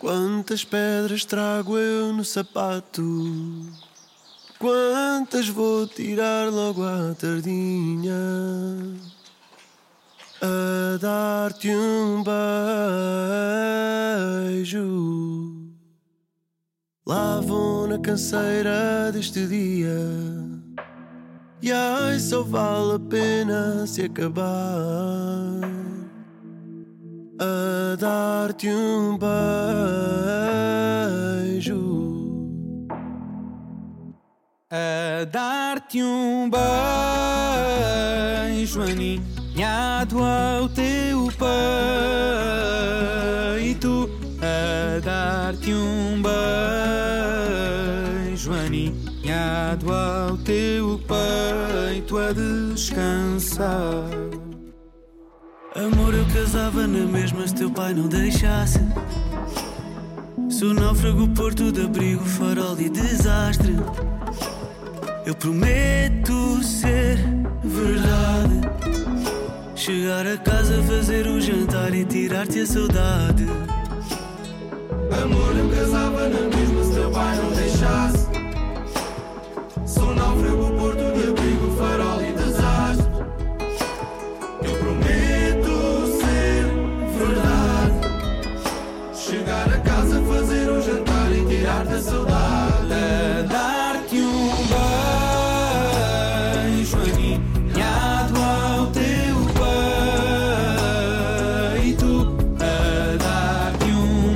Quantas pedras trago eu no sapato? Quantas vou tirar logo à tardinha? A dar-te um beijo. Lá vou na canseira deste dia. E ai, só vale a pena se acabar. A dar-te um beijo. A dar-te um beijo aninhado ao teu peito. A dar-te um beijo aninhado ao teu peito a descansar. Amor, eu casava na mesma se teu pai não deixasse. Sou náufrago, porto de abrigo, farol e desastre. Eu prometo ser verdade. Chegar a casa, fazer o jantar e tirar-te a saudade. Amor, eu casava na mesma se teu pai não deixasse. Sou náufrago, porto de abrigo, farol e desastre. Eu prometo ser verdade. Chegar a casa, fazer o jantar e tirar-te a saudade. A dar-te um beijo aninhado ao teu peito. A dar-te um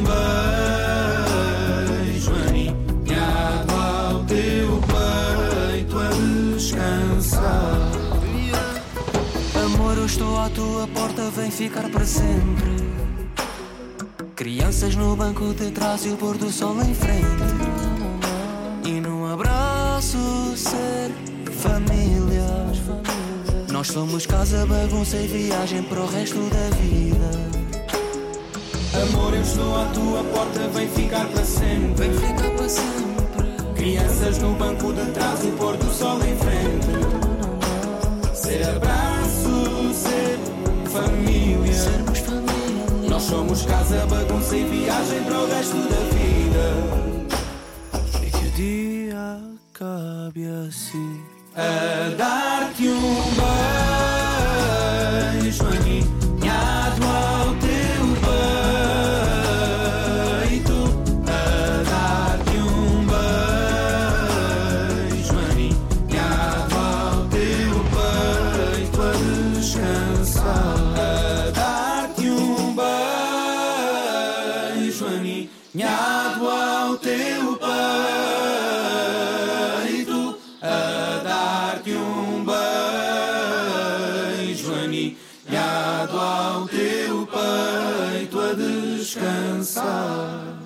beijo aninhado ao teu peito a descansar. Amor, eu estou à tua porta, vem ficar para sempre. Crianças no banco de trás e o pôr do sol em frente. E num abraço ser família. Nós somos casa, bagunça e viagem para o resto da vida. Amor, eu estou à tua porta, vem ficar para sempre. Vem ficar para sempre. Crianças no banco de trás, o pôr do sol em frente. Ser abraço, ser família. Sermos família. Nós somos casa, bagunça e viagem para o resto da vida. E que o dia acabe assim. A dar-te um beijo aninhado ao teu peito. A dar-te um beijo aninhado ao teu peito a descansar. A dar-te um beijo aninhado ao teu peito. A dar-te um beijo aninhado ao teu peito a descansar.